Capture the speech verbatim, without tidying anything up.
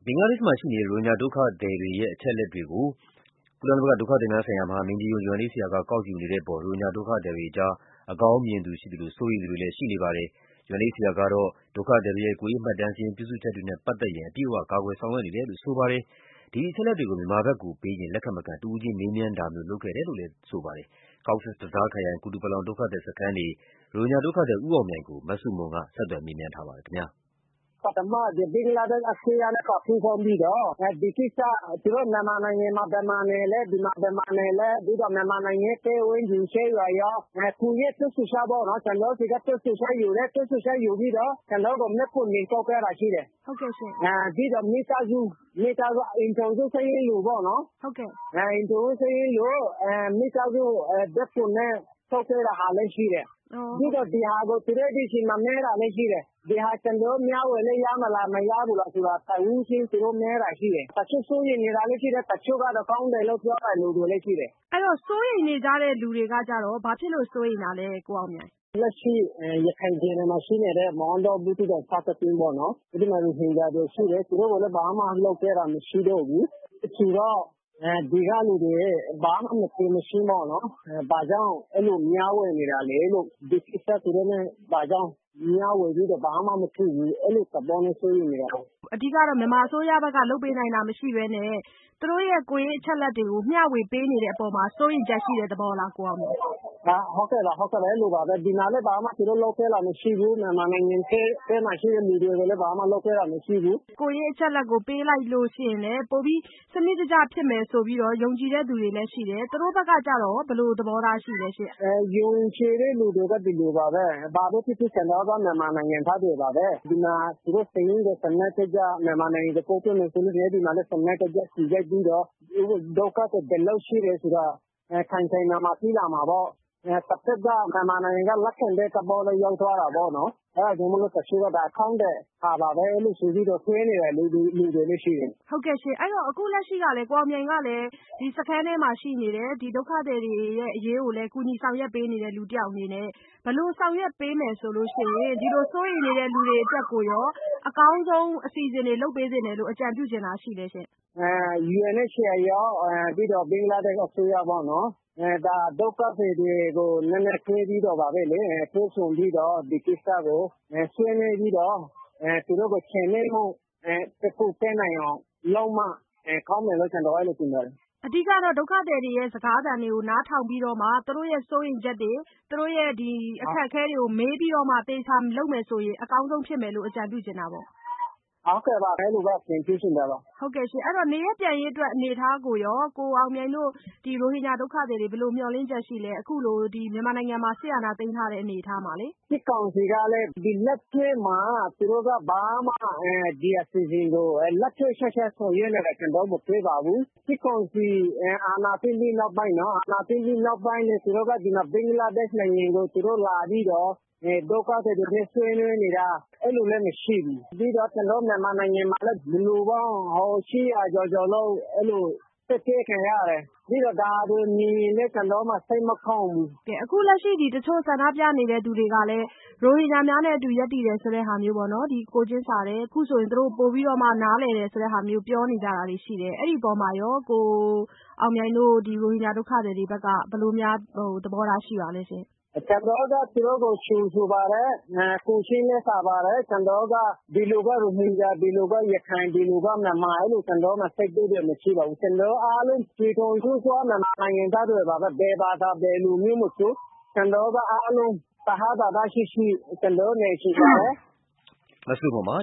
ဘင်္ဂလားဒေ့ရှ်မှာရှိနေတဲ့ ရိုဟင်ဂျာဒုက္ခသည်တွေရဲ့ အချက်အလက်တွေကို ကုလသမဂ္ဂဒုက္ခသည်များဆိုင်ရာ မဟာမင်းကြီးရုံး ယူအန်အိချ်စီအာ က ကောက်ယူနေတဲ့အပေါ် ရိုဟင်ဂျာဒုက္ခသည်တွေကြား အကောင်းမြင်သူရှိသလို စိုးရိမ်သူတွေလည်း ရှိနေပါတယ်။ ယူအန်အိချ်စီအာကတော့ ဒုက္ခသည်တွေရဲ့ ကိုယ်ရေးမှတ်တမ်းစာရင်း ပြုစုချက်တွေနဲ့ပတ်သက်ရင် အပြည့်အဝ ကာကွယ်ဆောင်ရွက်နေတယ်လို့ ဆိုပါတယ်။ ဒီအချက်အလက်တွေကို မြန်မာဘက်ကိုပေးရင် လက်ခံမခံ တဦးချင်းမေးမြန်းတာမျိုး လုပ်ခဲ့တယ်လို့လည်း ဆိုပါတယ်။ Cox's Bazar ခရိုင်၊ ကူတူပလောင်ဒုက္ခသည်စခန်းနေ ရိုဟင်ဂျာဒုက္ခသည် ဦးအောင်မြိုင်ကို မဆုမွန်က ဆက်သွယ်မေးမြန်းထားပါတယ်။ပထမ ဘင်္ဂလားဒေ့ရှ်အစိုးရနဲ့ ပူးပေါင်းပြီးတော့ ဒီကိစ္စ သူတို့မြန်မာနိုင်ငံမှာ ဘယ်မှာနေလဲ ဒီမှာဘယ်မှာနေလဲ ပြီးတော့မြန်မာနိုင်ငံရဲ့ပတ်ဝန်းကျင်ကျေးရွာရော ကိုယ့်ရဲ့ထွက်ဆိုချက်ပေါ့နော် ကျနော်တို့ဆီက ထွက်ဆိုချက်ယူတယ်။ ထွက်ဆိုချက်ယူပြီးတော့ ကျနော်တို့ကို မှတ်ပုံတင်ထုတ်ခဲ့တာရှိတယ်။ဟုတ်ကဲ့ရှင့်။ ပြီးတော့မိသားစု မိသားစု အိမ်ထောင်စုစာရင်းယူပေါ့နော်။ဟုတ်ကဲ့။အိမ်ထောင်စုစာရင်းယူ မိသားစုဓါတ်ပုံနဲ့ထုတ်ခဲ့တာလည်းရှိတယ်။ ပြီးတော့ဒီဟာကို သူတို့ဆီမှာမေးတာလည်းရှိတယ်။ ဒီဟာကျနော်တို့ မျှဝေလို့ရမလား မရဘူးလားဆိုတာ တဦးချင်းသူတို့မေးတာရှိတယ်။ တချို့စိုးရိမ်နေတာလည်းရှိတယ်။ တချို့ကတော့ကောင်းတယ်လို့ပြောတဲ့လူတွေလည်းရှိတယ်။ အဲဒီတော့ စိုးရိမ်နေကြတဲ့လူတွေကကျတော့ ဘာဖြစ်လို့စိုးရိမ်တာလဲ ကိုအောင်မြိုင်။လက်ရှိရခိုင်ပြည်နယ်မှာရှိနေတဲ့ မောင်တော၊ ဘူးသီးတောင် စသဖြင့်ပေါ့နော် အဲဒီမှာရိုဟင်ဂျာတွေရှိတယ်။ သူတို့ကိုလည်း ဘာမှလုပ်ပေးတာမရှိတော့ဘူး။ ဆိုတော့ ဒီကလူတွေ ဘာမှမသိမရှိပေါ့နော် ဘာကြောင့်အဲလိုမျှဝေနေတာလဲလို့ ဒီကိစ္စသူတို့နဲ့ ဘာကြောင့်မျှဝေပြီးတော့ ဘာမှမဖြစ်ဘူး အဲလိုသဘောနဲ့စိုးရိမ်နေတာပေါ့။ အဓိကတော့ မြန်မာအစိုးရဘက်က လုပ်ပေးနိုင်တာမရှိပဲနဲ့ သူတို့ရဲ့ကိုယ်ရေးအချက်အလက်တွေကို မျှဝေပေးနေတဲ့အပေါ်မှာ စိုးရိမ်ချက်ရှိတဲ့သဘောလား ကိုအောင်မြိုင်။ဟုတ်ကဲ့ပါ။ အဲလိုပါပဲ ဒီမှာလည်း ဘာမှသူတို့လုပ်ပေးတာမရှိဘူး။ မြန်မာနိုင်ငံထဲမှာရှိတဲ့လူတွေကိုလည်း ဘာမှလုပ်ပေးတာမရှိဘူး။ ကိုယ်ရေးအချက်အလက်ကိုပေးလိုက်လို့ရှိရင်လည်း ပိုပြီးစနစ်တကျဖြစ်မယ်ဆိုပြီးတော့ ယုံကြည်တဲ့သူတွေလည်းရှိတယ်။ သူတို့ဘက်ကကျတော့ ဘယ်လိုသဘောထားရှိလဲရှင့်။ ယုံကြည်တဲ့လူတွေက ဒီလိုပါပဲ ဘာပဲဖြစ်ဖြစ် ကျနော်တို့က မြန်မာနိုင်ငံသားတွေပါပဲ။ ဒီမှာသူတို့စာရင်းကို စနစ်တကျ မြန်မာနိုင်ငံကို ပို့ပေးမယ်ဆိုရင် ဒီမှာလည်း စနစ်တကျစိစစ်ပြီးတော့ ဒုက္ခသည်ဘယ်လောက်ရှိတယ်ဆိုတာ ခိုင်ခိုင်မာမာသိလာမှာပေါ့။ တဖက်က မြန်မာနိုင်ငံက လက်ခံတဲ့သဘောလည်းရောက်သွားတာပေါ့နော်။ အဲဒါကြောင့်မို့လို့ တချို့က ဒါကောင်းတဲ့ဟာပါပဲ အဲလိုဆိုပြီးတော့ တွေးနေတဲ့လူတွေလည်းရှိတယ်။ ဟုတ်ကဲ့ရှင့် အဲဒီတော့ အခုလက်ရှိကလည်း ကိုအောင်မြိုင်ကလည်း ဒီစခန်းထဲမှာရှိနေတဲ့ ဒီဒုက္ခသည်တွေရဲ့အရေးကိုလည်း ကူညီဆောင်ရွက်ပေးနေတဲ့လူတယောက်အနေနဲ့ ဘယ်လိုဆောင်ရွက်ပေးမယ်ဆိုလို့ရှိရင် ဒီလိုစိုးရိမ်နေတဲ့လူတွေအတွက်ကိုရော အကောင်းဆုံးအစီအစဉ်တွေလုပ်ပေးသင့်တယ်လို့ အကြံပြုချင်တာရှိလဲရှင့်။ ယူအန်အိချ်စီအာရော ပြီးတော့ ဘင်္ဂလားဒေ့ရှ်အစိုးရပေါ့နော် ဒါဒုက္ခသည်တွေကို နည်းနည်းတွေ့ပြီးတော့ တွေ့ဆုံပြီးတော့ ဒီကိစ္စကို ဆွေးနွေးပြီးတော့ သူတို့ကို ချေမှုန်းမှုတခုတက်နိုင်အောင်လုပ်မှ ကောင်းမယ်လို့ ကျနော်အဲလိုထင်ပါတယ်။ အဓိကတော့ ဒုက္ခသည်တွေရဲ့စကားသံတွေကို နားထောင်ပြီးတော့မှ သူတို့ရဲ့စိုးရိမ်ချက်တွေ သူတို့ရဲ့ဒီအခက်အခဲတွေကို မေးပြီးတော့မှ သေချာလုပ်မယ်ဆိုရင် အကောင်းဆုံးဖြစ်မယ်လို့ အကြံပြုချင်တာပေါ့။ဟုတ်ကဲ့ပါ အဲလိုပဲအကြံပြုချင်တာပါ။ ဟုတ်ကဲ့ရှင့် အဲဒီတော့ နေရပ်ပြန်ရေးအတွက်အနေအထားကိုရော ကိုအောင်မြိုင်တို့ ဒီရိုဟင်ဂျာဒုက္ခသည်တွေ ဘယ်လိုမျှော်လင့်ချက်ရှိလဲ အခုလိုဒီမြန်မာနိုင်ငံမှာ စစ်အာဏာသိမ်းထားတဲ့အနေအထားမှာလေ။ စစ်ကောင်စီကလည်း ဒီလက်တွေ့မှာ သူတို့က ဘာမှ ဒီအစီအစဉ်ကို လက်တွေ့ကျကျဆောင်ရွက်နေတာ ကျနော်တို့ မတွေ့ပါဘူး။ စစ်ကောင်စီအာဏာသိမ်းပြီးနောက်ပိုင်း သူတို့က ဒီမှာ ဘင်္ဂလားဒေ့ရှ်နိုင်ငံကို သူတို့လာပြီးတော့ ဒုက္ခသည်တွေနဲ့ ဆွေးနွေးနေတာ အဲလိုလည်းမရှိဘူး။ ပြီးတော့ ကျနော်တို့ မြန်မာနိုင်ငံမှာလည်း လူပေါင်း ၈၀၀ ကျော်ကျော်လောက် အဲလိုထွက်ပြေးခံရတယ်။ ပြီးတော့ ဒါတွေမြင်ရင်လည်း ကျနော်တို့ စိတ်မကောင်းဘူး။ အခုလက်ရှိတချို့ဆန္ဒပြနေတဲ့သူတွေကလည်း ရိုဟင်ဂျာများနဲ့အတူရပ်တည်တယ်ဆိုတဲ့ဟာမျိုးပေါ့နော် ကိုယ်ချင်းစာတယ် အခုဆိုရင်သူတို့ပိုပြီးတော့မှ နားလည်တယ်ဆိုတဲ့ဟာမျိုးပြောနေကြတာတွေရှိတယ်။ အဲဒီအပေါ်မှာရော ကိုအောင်မြိုင်တို့ ဒီရိုဟင်ဂျာဒုက္ခသည်တွေဘက်က ဘယ်လိုများသဘောထားရှိပါသလဲရှင့်။ ကျနော်တို့က သူတို့ကိုကြိုဆိုပါတယ်။ ကိုယ်ချင်းလည်းစာပါတယ်။ ကျနော်တို့က ဒီလူက ရိုဟင်ဂျာ ဒီလူက ရခိုင် ဒီလူက မြန်မာ အဲလိုကျနော်တို့မှာ စိတ်ကူးတွေမရှိပါဘူး။ ကျနော်တို့အားလုံး ပြည်ထောင်စုသောမြန်မာနိုင်ငံသားတွေပါပဲ ဘယ်ဘာသာ ဘယ်လူမျိုးမဆို ကျနော်တို့က အားလုံးသဟဇာတရှိရှိ ကျနော်တို့နေချင်ပါတယ်မဆုမွန်ပါ